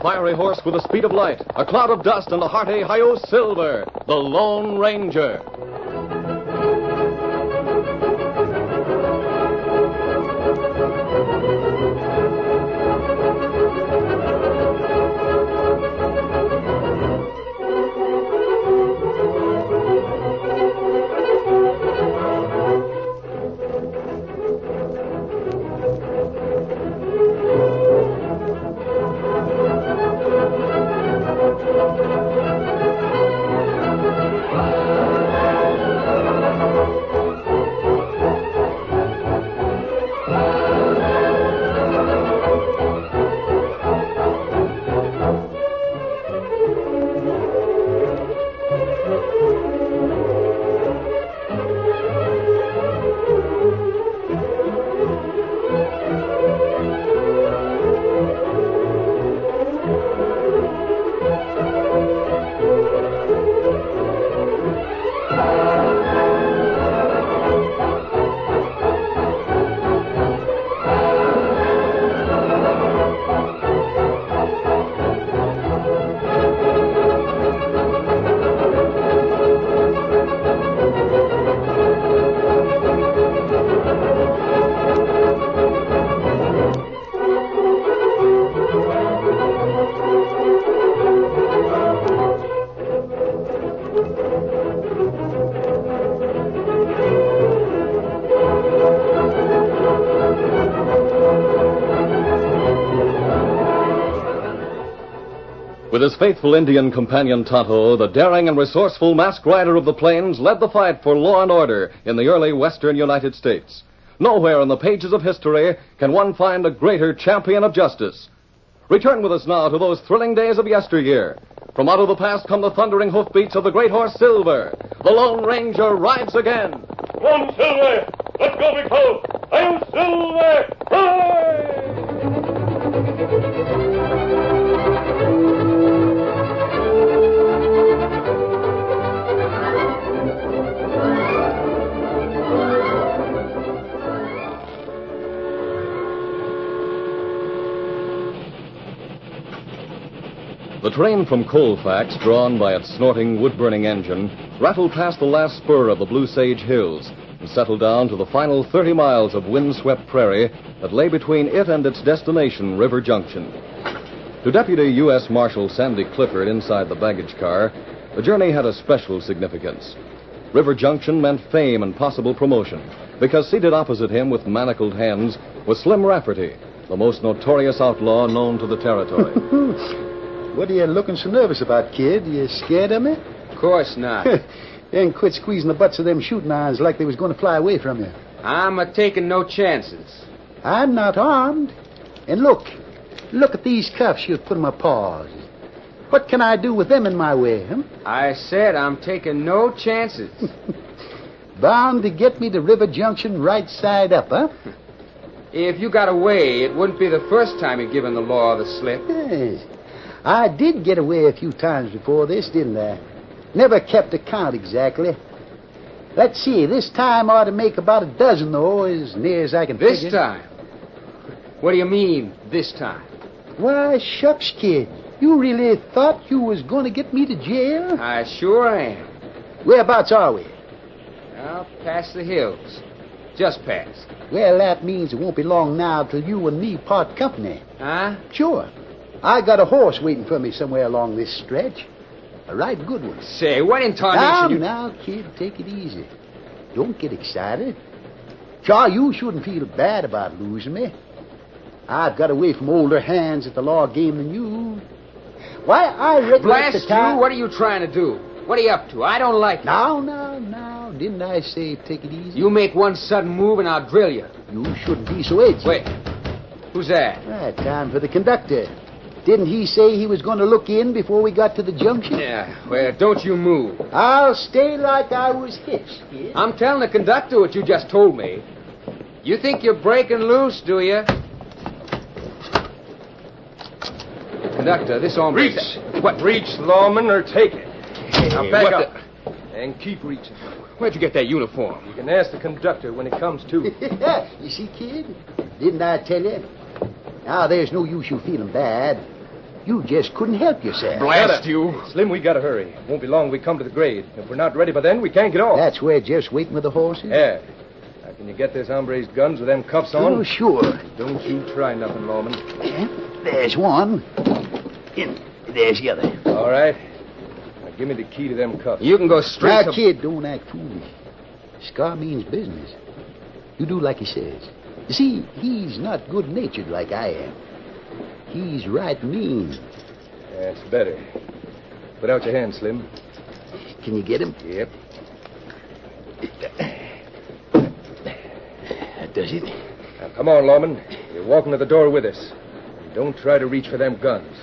fiery horse with the speed of light, a cloud of dust, and a hearty Hi-Yo Silver, the Lone Ranger. With his faithful Indian companion Tonto, the daring and resourceful masked rider of the plains led the fight for law and order in the early western United States. Nowhere in the pages of history can one find a greater champion of justice. Return with us now to those thrilling days of yesteryear. From out of the past come the thundering hoofbeats of the great horse Silver. The Lone Ranger rides again. Come on, Silver! Let's go, big fellow! I'm Silver! Ride! The train from Colfax, drawn by its snorting wood-burning engine, rattled past the last spur of the Blue Sage Hills and settled down to the final 30 miles of wind-swept prairie that lay between it and its destination, River Junction. To Deputy U.S. Marshal Sandy Clifford inside the baggage car, the journey had a special significance. River Junction meant fame and possible promotion, because seated opposite him with manacled hands was Slim Rafferty, the most notorious outlaw known to the territory. What are you looking so nervous about, kid? You scared of me? Of course not. Then quit squeezing the butts of them shooting irons like they was going to fly away from you. I'm taking no chances. I'm not armed. And look at these cuffs you've put in my paws. What can I do with them in my way, huh? I said I'm taking no chances. Bound to get me to River Junction right side up, huh? If you got away, it wouldn't be the first time you'd given the law the slip. Yes. I did get away a few times before this, didn't I? Never kept account exactly. Let's see, this time I ought to make about a dozen, though, as near as I can figure. This time? What do you mean, this time? Why, shucks, kid. You really thought you was going to get me to jail? I sure am. Whereabouts are we? Well, past the hills. Just past. Well, that means it won't be long now till you and me part company. Huh? Sure. I got a horse waiting for me somewhere along this stretch. A right good one. Say, what in tarnation Now, kid, take it easy. Don't get excited. Shaw, you shouldn't feel bad about losing me. I've got away from older hands at the law game than you. Why, I reckon Blast the time... you, what are you trying to do? What are you up to? I don't like it. Now. Didn't I say take it easy? You make one sudden move and I'll drill you. You shouldn't be so edgy. Wait. Who's that? Time for the conductor. Didn't he say he was going to look in before we got to the junction? Yeah, well, don't you move. I'll stay like I was hitched, kid. I'm telling the conductor what you just told me. You think you're breaking loose, do you? Conductor, this hombre... Reach! What? Reach, lawman, or take it. Now back up. And keep reaching. Where'd you get that uniform? You can ask the conductor when it comes to. You see, kid? Didn't I tell you? Now, there's no use you feeling bad. You just couldn't help yourself. Blast you. Slim, we gotta hurry. Won't be long we come to the grade. If we're not ready by then, we can't get off. That's where Jeff's waiting with the horses? Yeah. Now, can you get this hombre's guns with them cuffs on? Oh, sure. Don't you try nothing, Lawman. There's one. And there's the other. All right. Now, give me the key to them cuffs. You can go straight Now, kid, don't act foolish. Scar means business. You do like he says. You see, he's not good-natured like I am. He's right mean. That's better. Put out your hand, Slim. Can you get him? Yep. That does it. Now, come on, Lawman. You're walking to the door with us. And don't try to reach for them guns.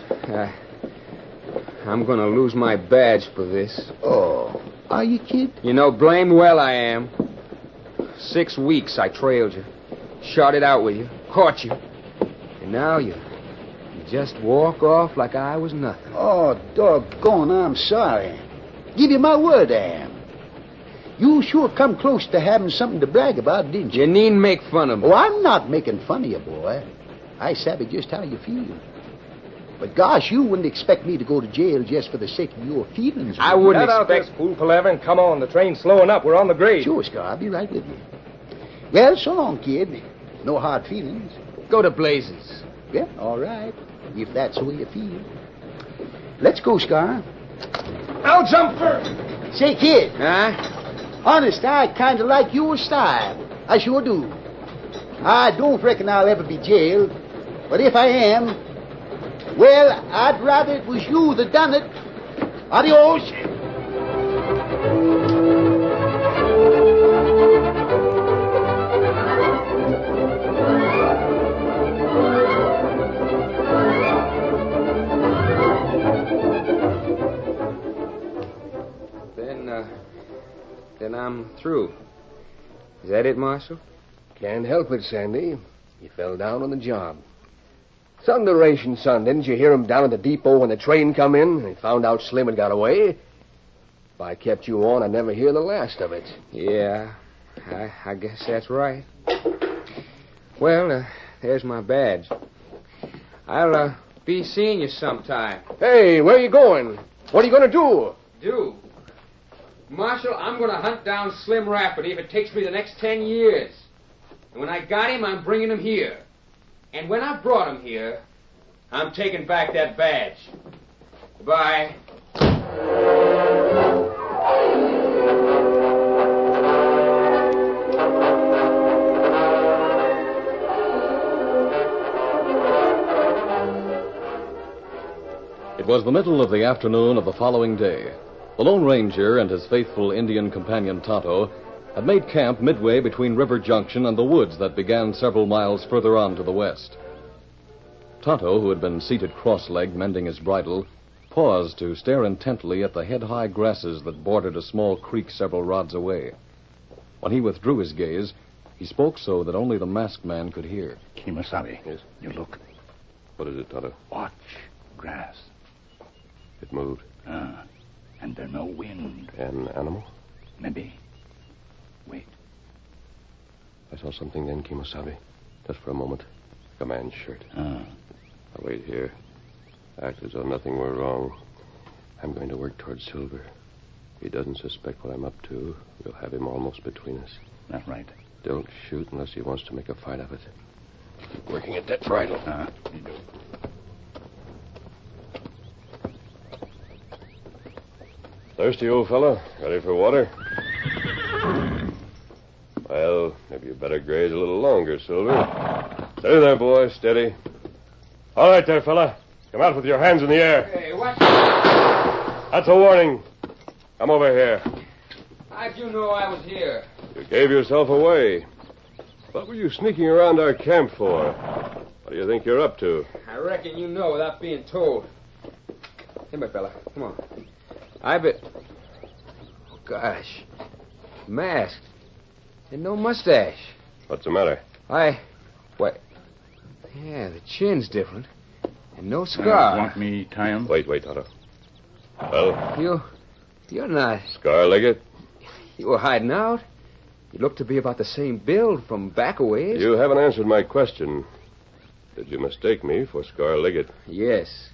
I'm going to lose my badge for this. Oh, are you, kid? You know blamed well I am. 6 weeks I trailed you. Shot it out with you. Caught you. And now you just walk off like I was nothing. Oh, doggone, I'm sorry. Give you my word, I am. You sure come close to having something to brag about, didn't you? You needn't make fun of me. Oh, I'm not making fun of you, boy. I savvy just how you feel. But gosh, you wouldn't expect me to go to jail just for the sake of your feelings. I wouldn't Get out expect... this fool palaver and come on. The train's slowing up. We're on the grade. Sure, Scar, I'll be right with you. Well, so long, kid. No hard feelings. Go to blazes. Yeah, all right. If that's the way you feel. Let's go, Scar. I'll jump first. Say, kid. Huh? Honest, I kind of like your style. I sure do. I don't reckon I'll ever be jailed. But if I am, well, I'd rather it was you that done it. Adios. Then I'm through. Is that it, Marshal? Can't help it, Sandy. You fell down on the job. Thunderation, son. Didn't you hear him down at the depot when the train come in and found out Slim had got away? If I kept you on, I'd never hear the last of it. Yeah, I guess that's right. Well, there's my badge. I'll be seeing you sometime. Hey, where are you going? What are you going to do? Do? Marshal, I'm going to hunt down Slim Rafferty if it takes me the next 10 years. And when I got him, I'm bringing him here. And when I've brought him here, I'm taking back that badge. Goodbye. It was the middle of the afternoon of the following day. The Lone Ranger and his faithful Indian companion Tonto had made camp midway between River Junction and the woods that began several miles further on to the west. Tonto, who had been seated cross-legged mending his bridle, paused to stare intently at the head-high grasses that bordered a small creek several rods away. When he withdrew his gaze, he spoke so that only the masked man could hear. Kimasabi. Yes? You look. What is it, Tonto? Watch. Grass. It moved. And there's no wind. An animal? Maybe. Wait. I saw something then, Kimasabi. Just for a moment. Like a man's shirt. I'll wait here. Act as though nothing were wrong. I'm going to work towards Silver. If he doesn't suspect what I'm up to, we'll have him almost between us. That's right. Don't shoot unless he wants to make a fight of it. Keep working at that bridle. You do. Thirsty, old fella? Ready for water? Well, maybe you better graze a little longer, Silver. Steady there, boy. Steady. All right there, fella. Come out with your hands in the air. Hey, what? That's a warning. Come over here. How'd you know I was here? You gave yourself away. What were you sneaking around our camp for? What do you think you're up to? I reckon you know without being told. Come here, fella. Come on. I bet... Oh, gosh. Masked. And no mustache. What's the matter? What? Yeah, the chin's different. And no scar. Want me tie him? Wait, Tonto. Well, You're not... Scar-legged? You were hiding out. You look to be about the same build from back a ways. You haven't answered my question. Did you mistake me for Scar-legged? Yes.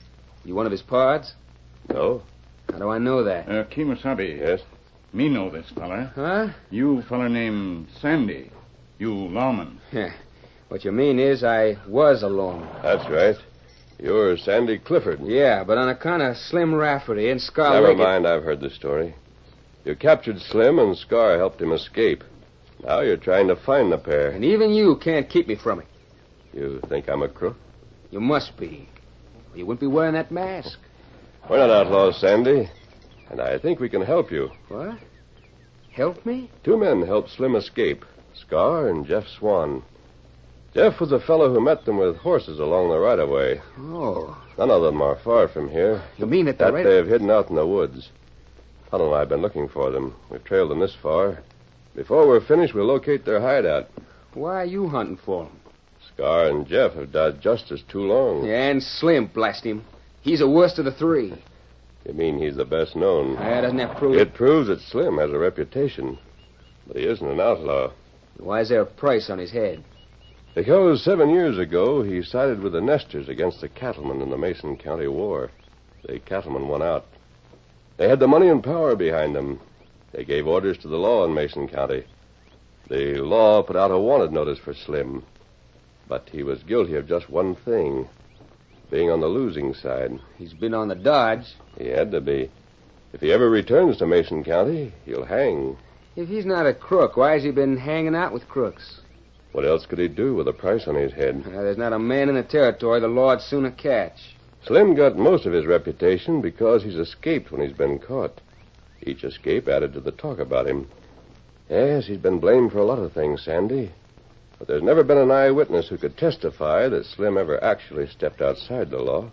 You one of his pards? No? How do I know that? Kemosabe. Yes? Me know this fella. Huh? You fella named Sandy. You lawman. What you mean is I was a lawman. That's right. You're Sandy Clifford. Yeah, but on account of Slim Rafferty and Scar Never Liggett... mind, I've heard the story. You captured Slim and Scar helped him escape. Now you're trying to find the pair. And even you can't keep me from it. You think I'm a crook? You must be. Or you wouldn't be wearing that mask. We're not outlaws, Sandy. And I think we can help you. What? Help me? 2 men helped Slim escape. Scar and Jeff Swan. Jeff was a fellow who met them with horses along the right-of-way. Oh. None of them are far from here. You mean that That they've hidden out in the woods. Tonto and I have been looking for them. We've trailed them this far. Before we're finished, we'll locate their hideout. Why are you hunting for them? Scar and Jeff have dodged justice too long. Yeah, and Slim, blast him. He's the worst of the 3. You mean he's the best known? Doesn't that prove It proves that Slim has a reputation. But he isn't an outlaw. Why is there a price on his head? Because 7 years ago, he sided with the Nesters against the cattlemen in the Mason County War. The cattlemen won out. They had the money and power behind them. They gave orders to the law in Mason County. The law put out a wanted notice for Slim. But he was guilty of just one thing, being on the losing side. He's been on the dodge. He had to be. If he ever returns to Mason County, he'll hang. If he's not a crook, why has he been hanging out with crooks? What else could he do with a price on his head? There's not a man in the territory the law'd sooner catch. Slim got most of his reputation because he's escaped when he's been caught. Each escape added to the talk about him. Yes, he's been blamed for a lot of things, Sandy. But there's never been an eyewitness who could testify that Slim ever actually stepped outside the law.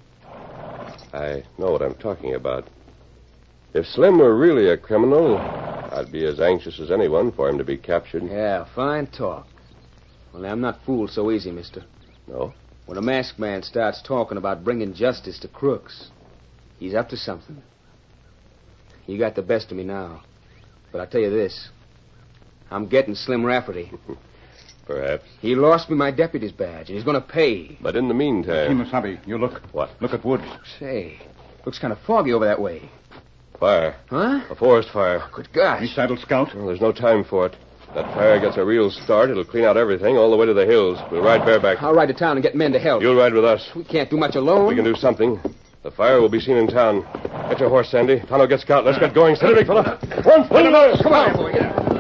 I know what I'm talking about. If Slim were really a criminal, I'd be as anxious as anyone for him to be captured. Yeah, fine talk. Well, I'm not fooled so easy, mister. No? When a masked man starts talking about bringing justice to crooks, he's up to something. You got the best of me now. But I'll tell you this. I'm getting Slim Rafferty. Perhaps. He lost me my deputy's badge, and he's going to pay. But in the meantime... Kemosabe, you look. What? Look at woods. Say, looks kind of foggy over that way. Fire. Huh? A forest fire. Good Me gosh. saddle scout. Well, there's no time for it. That fire gets a real start. It'll clean out everything all the way to the hills. We'll ride bareback. I'll ride to town and get men to help. You'll ride with us. We can't do much alone. We can do something. The fire will be seen in town. Get your horse, Sandy. Tonto, get Scout. Let's get going. Steady, big fella. One, Come on, boy. Get out.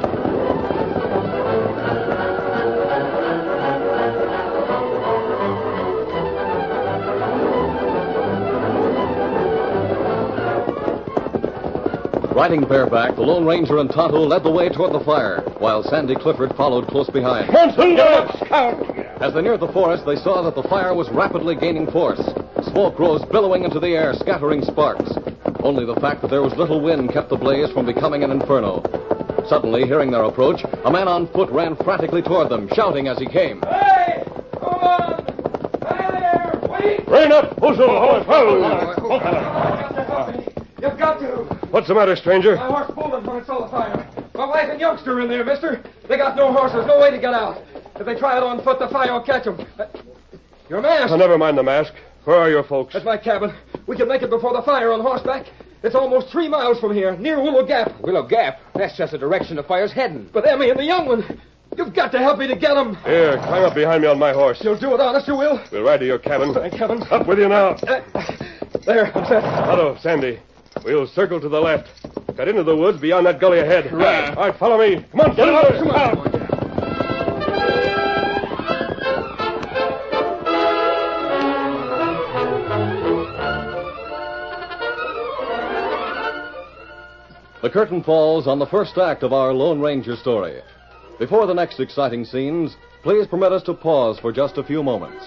Riding bareback, the Lone Ranger and Tonto led the way toward the fire, while Sandy Clifford followed close behind. As they neared the forest, they saw that the fire was rapidly gaining force. Smoke rose billowing into the air, scattering sparks. Only the fact that there was little wind kept the blaze from becoming an inferno. Suddenly, hearing their approach, a man on foot ran frantically toward them, shouting as he came. Hey! Hold on! Hey there! Wait! Rein up! You've got to. What's the matter, stranger? My horse pulled him when it saw the fire. My wife and youngster are in there, mister. They got no horses, no way to get out. If they try it on foot, the fire will catch them. Your mask. Oh, never mind the mask. Where are your folks? That's my cabin. We can make it before the fire on horseback. It's almost 3 miles from here, near Willow Gap. Willow Gap? That's just the direction the fire's heading. But Emmy and the young one, you've got to help me to get them. Here, climb up behind me on my horse. You'll do it honest, you will? We'll ride to your cabin. Thank heaven. Up with you now. There, I'm set. Tonto, Sandy. We'll circle to the left. Cut into the woods beyond that gully ahead. Right. All right, follow me. Come on, get in there. Come on. The curtain falls on the first act of our Lone Ranger story. Before the next exciting scenes, please permit us to pause for just a few moments.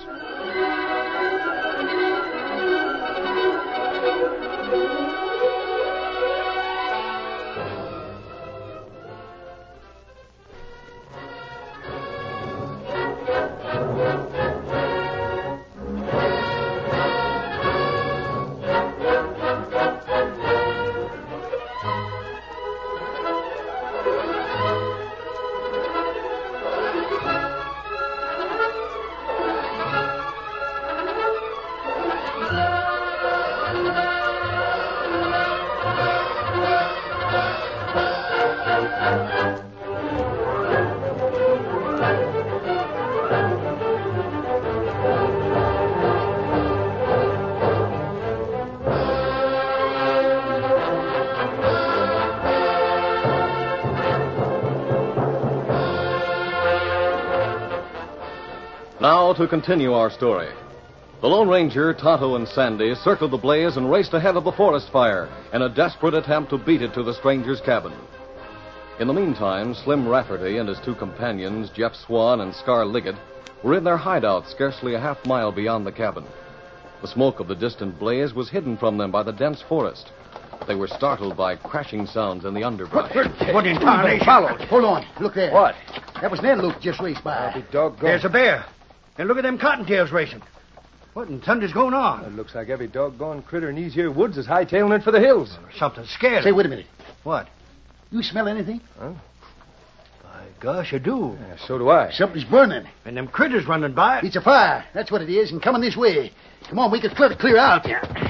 Now to continue our story. The Lone Ranger, Tonto, and Sandy circled the blaze and raced ahead of the forest fire in a desperate attempt to beat it to the stranger's cabin. In the meantime, Slim Rafferty and his two companions, Jeff Swan and Scar Liggett, were in their hideout scarcely a half mile beyond the cabin. The smoke of the distant blaze was hidden from them by the dense forest. They were startled by crashing sounds in the underbrush. What in tarnation? Follows. Hold on. Look there. What? That was an antelope just raced by. There's a bear. And look at them cottontails racing. What in thunder's going on? It looks like every doggone critter in these here woods is hightailing it for the hills. Something scared Say, them. wait a minute. What? You smell anything? By gosh, I do. Yeah, so do I. Something's burning. And them critters running by. It's a fire. That's what it is, and coming this way. Come on, we can clear out.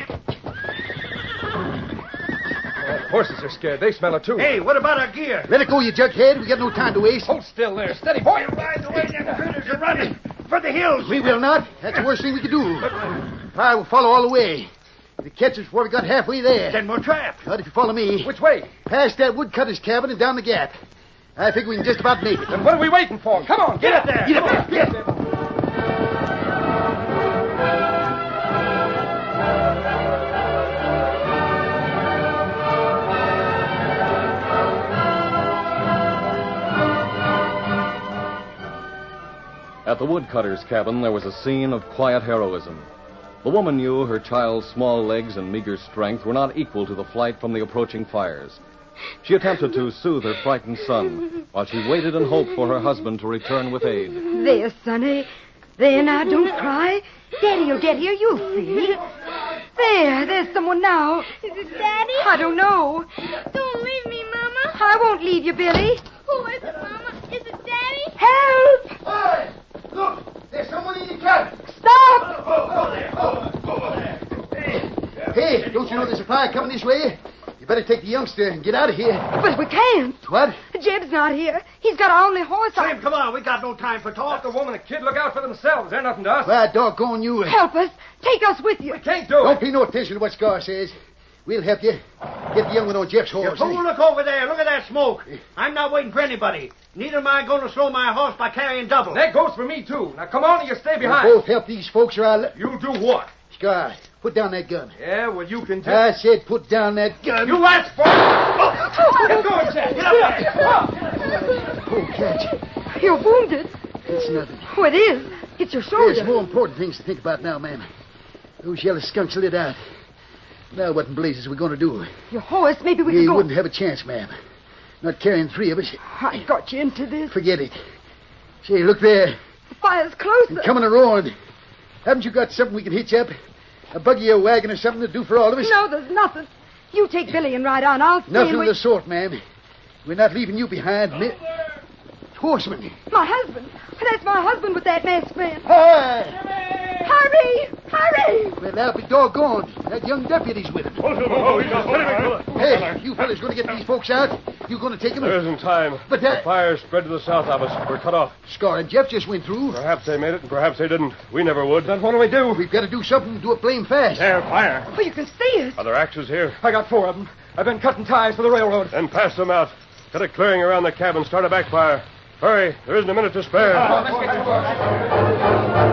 Horses are scared. They smell it, too. Hey, what about our gear? Let it go, you jughead. We got no time to waste. Hold still there. Steady, boy. By the way, them critters are running for the hills. We will not. That's the worst thing we could do. Fire will follow all the way. If it catches us before we got halfway there. Then we're trapped. Not if you follow me. Which way? Past that woodcutter's cabin and down the gap. I think we can just about make it. Then what are we waiting for? Come on, get up there. Get up there. Get. At the woodcutter's cabin, there was a scene of quiet heroism. The woman knew her child's small legs and meager strength were not equal to the flight from the approaching fires. She attempted to soothe her frightened son while she waited and hoped for her husband to return with aid. There, Sonny. There, now, don't cry. Daddy'll get here. You'll see. There's someone now. Is it Daddy? I don't know. Don't leave me, Mama. I won't leave you, Billy. Who is it, Mama? Is it Daddy? Help! Hey, look, there's someone in the cabin. Stop! Hey, don't you know there's a fire coming this way? You better take the youngster and get out of here. But we can't. What? Jeb's not here. He's got our only horse. Slim, come on. We got no time for talk. The woman and kid look out for themselves. They're nothing to us. Why, doggone you. Help us. Take us with you. We can't do Don't it. pay no attention to what Scar says. We'll help you. Get the young one on Jeff's horse. Oh, look over there. Look at that smoke. I'm not waiting for anybody. Neither am I going to slow my horse by carrying double. That goes for me, too. Now, come on and you stay We'll behind. both help these folks or I'll... You do what? Scar, put down that gun. Yeah, well, you can I said put down that gun. You asked for it. Get going, Jack. Get up there. Oh, catch. You're wounded. It's nothing. Oh, it is. It's your shoulder. There's more important things to think about now, ma'am. Those yellow skunks lit out. Now what in blazes are we going to do? Your horse. Maybe we We can go. wouldn't have a chance, ma'am. Not carrying three of us. I got you into this. Forget it. Say, look there. The fire's closer. And coming a roaring. Haven't you got something we can hitch up? A buggy or wagon or something to do for all of us? No, there's nothing. You take Billy and ride on. I'll stay Nothing and of wait. the sort, ma'am. We're not leaving you behind. Horseman. My husband. That's my husband with that masked man. Hi! Hurry! Hurry! Well, I'll be doggone. That young deputy's with him. Hey, you fellas going to get these folks out? You going to take them? There isn't time. But The fire spread to the south of us. We're cut off. Scar and Jeff just went through. Perhaps they made it, and perhaps they didn't. We never would. Then what do we do? We've got to do something. Do it blame fast. There, fire. Oh, you can see us. Are there axes here? I got 4 of them. I've been cutting ties for the railroad. Then pass them out. Get a clearing around the cabin. Start a backfire. Hurry. There isn't a minute to spare. Let's get to work.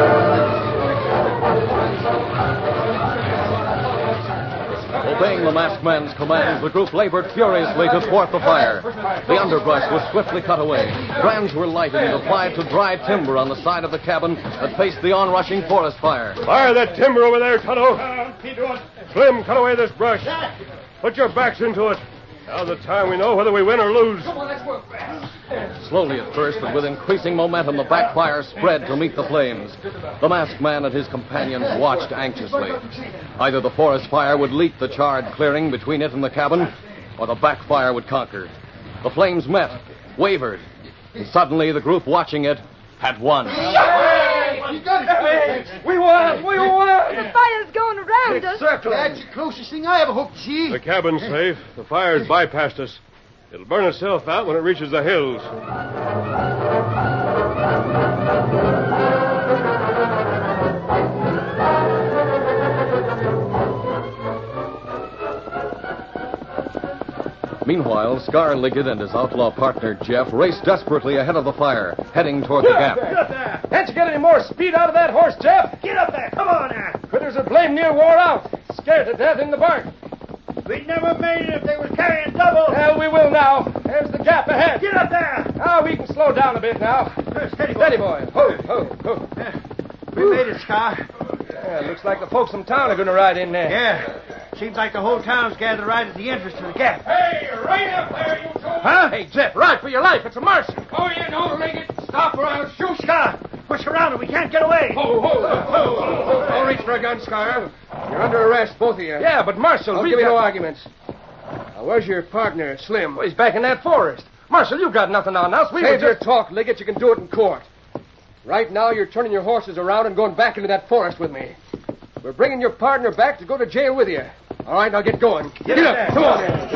Obeying the masked man's commands, the group labored furiously to thwart the fire. The underbrush was swiftly cut away. Brands were lighted and applied to dry timber on the side of the cabin that faced the onrushing forest fire. Fire that timber over there, Tonto. Slim, cut away this brush. Put your backs into it. Now's the time we know whether we win or lose. Come on, let's work fast. Slowly at first, but with increasing momentum, the backfire spread to meet the flames. The masked man and his companions watched anxiously. Either the forest fire would leap the charred clearing between it and the cabin, or the backfire would conquer. The flames met, wavered, and suddenly the group watching it had won. We won! We won! The fire's going around us. That's the closest thing I ever hoped to see. The cabin's safe. The fire's bypassed us. It'll burn itself out when it reaches the hills. Meanwhile, Scar Liggett and his outlaw partner, Jeff, raced desperately ahead of the fire, heading toward the gap. there. Can't you get any more speed out of that horse, Jeff? Get up there. Come on now. Critters are blame near wore out. Scared to death in the barn. We'd never made it if they was carrying double. Well, we will now. There's the gap ahead. Get up there. Now we can slow down a bit now. Steady, boy. Steady, boy. Ho, ho, ho. We made it, Scar. Yeah, looks like the folks from town are going to ride in there. Yeah. Seems like the whole town's gathered right at the entrance to the gap. Hey, right up there, you two. Huh? Hey, Jeff, ride for your life. It's a marshal. Oh, you know, Liggett. Stop or I'll shoot. Scar, push around and we can't get away. Ho, ho, ho, ho. Don't reach for a gun, Scar. You're under arrest, both of you. Yeah, but Marshal, Don't give me no arguments. Now, where's your partner, Slim? Well, he's back in that forest. Marshal, you got nothing on us. We were Save your just... talk, Liggett. You can do it in court. Right now, you're turning your horses around and going back into that forest with me. We're bringing your partner back to go to jail with you. All right, now get going. Get up. there. Come on in.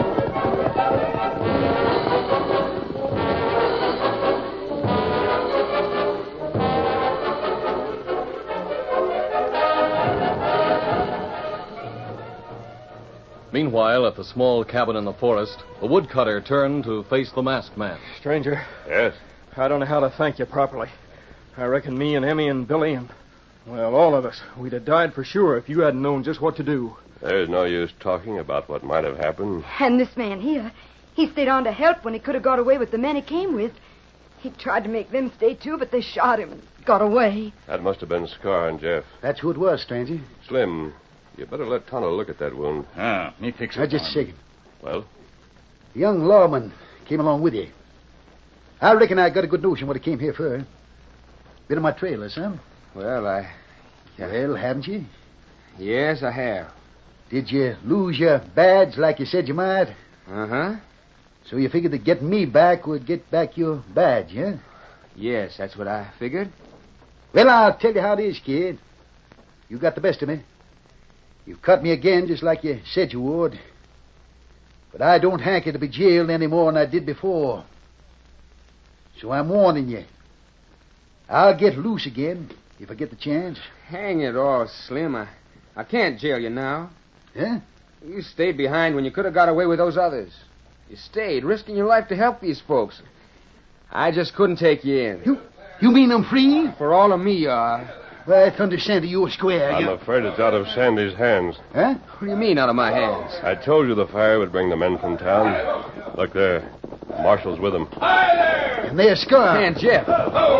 Meanwhile, at the small cabin in the forest, the woodcutter turned to face the masked man. Stranger, Yes? I don't know how to thank you properly. I reckon me and Emmy and Billy and, well, all of us, we'd have died for sure if you hadn't known just what to do. There's no use talking about what might have happened. And this man here, he stayed on to help when he could have got away with the men he came with. He tried to make them stay, too, but they shot him and got away. That must have been Scar and Jeff. That's who it was, stranger. Slim, you better let Tonto look at that wound. Ah, me fix it. Now, just a second. Well? The young lawman came along with you. I reckon I got a good notion what he came here for. Been on my trail or something? Well, Well, haven't you? yes, I have. Did you lose your badge like you said you might? Uh-huh. So you figured that getting me back would get back your badge, huh? Yes, that's what I figured. Well, I'll tell you how it is, kid. You got the best of me. You've cut me again just like you said you would. But I don't hanker to be jailed any more than I did before. So I'm warning you. I'll get loose again if I get the chance. Hang it all, Slim. I can't jail you now. Huh? You stayed behind when you could have got away with those others. You stayed, risking your life to help these folks. I just couldn't take you in. You mean I'm free? For all of me, you are. Well, I understand that you're square. I'm afraid it's out of Sandy's hands. Huh? What do you mean, out of my hands? I told you the fire would bring the men from town. Look there. Marshall's with them. And there's Scar. And Jeff.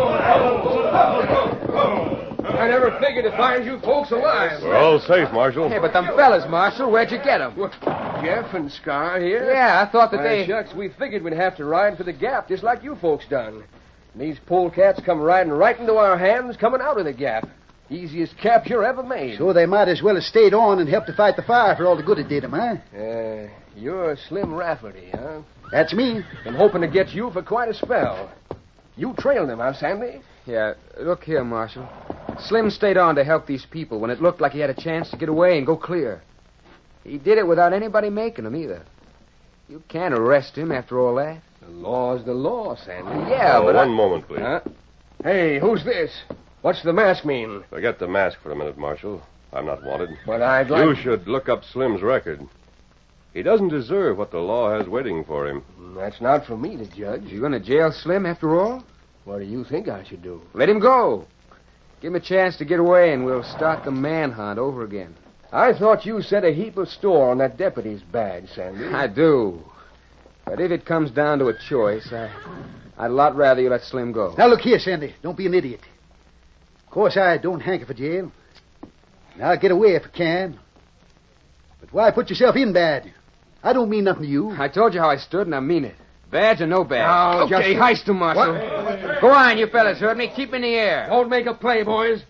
I never figured to find you folks alive. We're all safe, Marshal. Hey, but them fellas, Marshal, where'd you get them? Jeff and Scar here? Yeah, I thought that Why, they... shucks, we figured we'd have to ride for the gap just like you folks done. And these polecats come riding right into our hands coming out of the gap. Easiest capture ever made. So they might as well have stayed on and helped to fight the fire for all the good it did them, huh? You're Slim Rafferty, huh? That's me. Been hoping to get you for quite a spell. You trailed him, huh, Sandy? Yeah, look here, Marshal. Slim stayed on to help these people when it looked like he had a chance to get away and go clear. He did it without anybody making him either. You can't arrest him after all that. The law's the law, Sandy. Yeah, but one moment, please. Huh? Hey, who's this? What's the mask mean? Forget the mask for a minute, Marshal. I'm not wanted. But I'd like... You should look up Slim's record. He doesn't deserve what the law has waiting for him. That's not for me to judge. You going to jail Slim after all? What do you think I should do? Let him go. Give him a chance to get away, and we'll start the manhunt over again. I thought you set a heap of store on that deputy's badge, Sandy. I do. But if it comes down to a choice, I'd a lot rather you let Slim go. Now, look here, Sandy. Don't be an idiot. Of course, I don't hanker for jail. And I'll get away if I can. But why put yourself in bad? I don't mean nothing to you. I told you how I stood, and I mean it. Badge or no badge. Now, okay, just... heist him, Marshal. What? Go on, you fellas heard me. Keep in the air. Don't make a play, boys.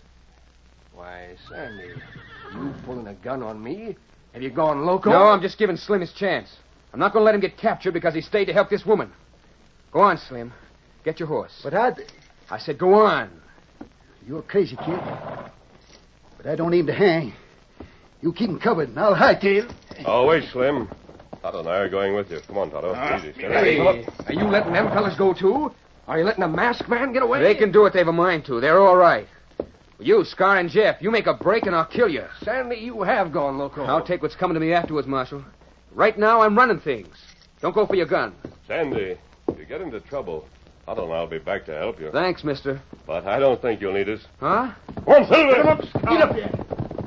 Why, Sandy, you pulling a gun on me? Have you gone loco? No, I'm just giving Slim his chance. I'm not going to let him get captured because he stayed to help this woman. Go on, Slim. Get your horse. But I said go on. You're crazy, kid. But I don't aim to hang. You keep him covered, and I'll hightail. Oh, wait, Slim. Tonto and I are going with you. Come on, Tonto. Easy, steady. Hey, are you letting them fellas go, too? Are you letting a masked man get away? They can do what they've a mind to. They're all right. You, Scar and Jeff, you make a break and I'll kill you. Sandy, you have gone loco. I'll take what's coming to me afterwards, Marshal. Right now, I'm running things. Don't go for your gun. Sandy, if you get into trouble, Tonto and I'll be back to help you. Thanks, mister. But I don't think you'll need us. Huh? Come on, Silver! Get up here.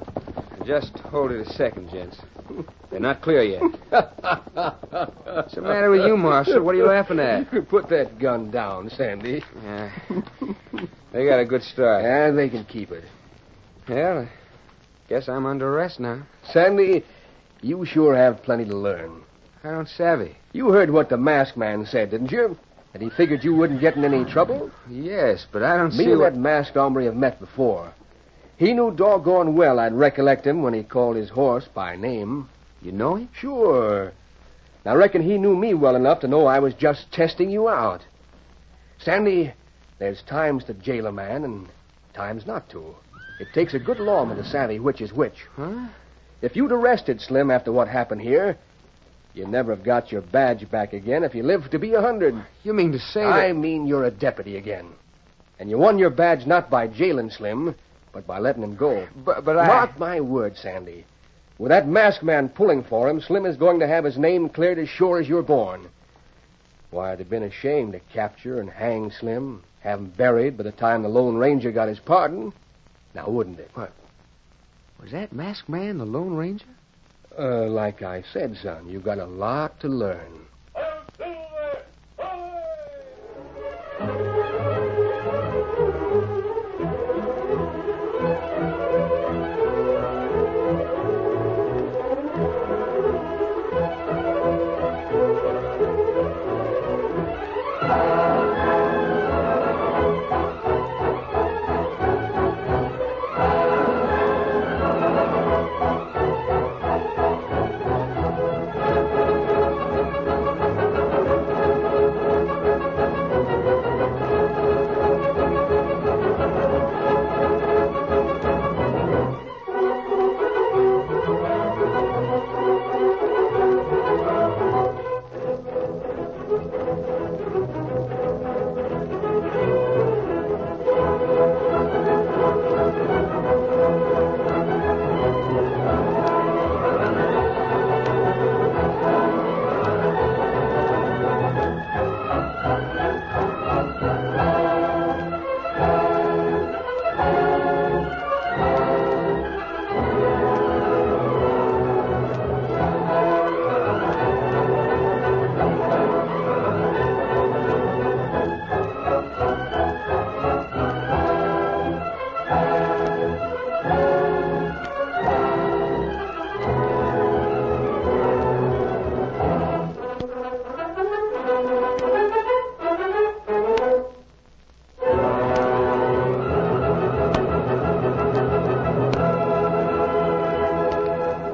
Just hold it a second, gents. They're not clear yet. What's the matter with you, Marshal? What are you laughing at? Put that gun down, Sandy. Yeah. They got a good start. Yeah, they can keep it. Well, I guess I'm under arrest now. Sandy, you sure have plenty to learn. I don't savvy. You heard what the masked man said, didn't you? That he figured you wouldn't get in any trouble? Yes, but I don't Me see and what... that masked hombre have met before. He knew doggone well I'd recollect him when he called his horse by name. You know him? Sure. I reckon he knew me well enough to know I was just testing you out. Sandy, there's times to jail a man and times not to. It takes a good lawman to savvy which is which. Huh? If you'd arrested Slim after what happened here, you'd never have got your badge back again if you lived to be 100. You mean to say that... I mean you're a deputy again. And you won your badge not by jailing Slim, but by letting him go. But I... Mark my word, Sandy. With that masked man pulling for him, Slim is going to have his name cleared as sure as you're born. Why, it'd have been a shame to capture and hang Slim, have him buried by the time the Lone Ranger got his pardon. Now, wouldn't it? What? Was that masked man the Lone Ranger? Like I said, son, you've got a lot to learn.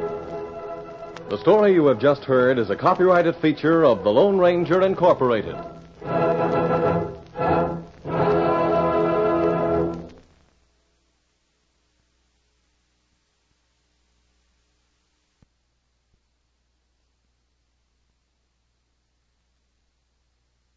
The story you have just heard is a copyrighted feature of the Lone Ranger Incorporated.